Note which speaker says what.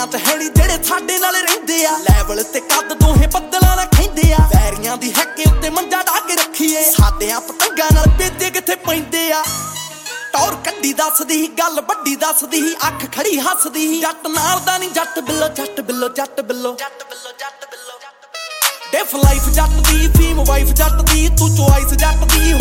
Speaker 1: ਤੇ ਹੈਣੀ ਜਿਹੜੇ ਸਾਡੇ ਨਾਲ ਰਹਿੰਦੇ ਆ ਲੈਵਲ ਤੇ ਕੱਦ ਦੋਹੇ ਬੱਦਲਾਂ ਨਾਲ ਖੈਂਦੇ ਆ ਵੈਰੀਆਂ ਦੀ ਹੈਕੇ ਉੱਤੇ ਮੰਜਾ ਢਾ ਕੇ ਰੱਖੀਏ ਸਾਡਿਆਂ ਪਤੰਗਾਂ ਨਾਲ ਪੇਤੇ ਕਿੱਥੇ ਪੈਂਦੇ ਆ ਟੌਰ ਕੱਢੀ ਦੱਸਦੀ ਹੀ ਗੱਲ ਵੱਡੀ ਦੱਸਦੀ ਹੀ ਅੱਖ ਖੜੀ ਹੱਸਦੀ ਹੀ ਜੱਟ ਨਾਲ ਦਾ ਨਹੀਂ ਜੱਟ ਬਿੱਲੋ ਜੱਟ ਬਿੱਲੋ ਜੱਟ ਬਿੱਲੋ ਜੱਟ ਬਿੱਲੋ ਜੱਟ ਬਿੱਲੋ ਡਿਫ ਲਾਈਫ ਜੱਟ ਦੀ ਫੀਮ ਵਾਈਫ ਜੱਟ ਦੀ ਤੂੰ ਚੋਇਸ ਜੱਟ ਦੀ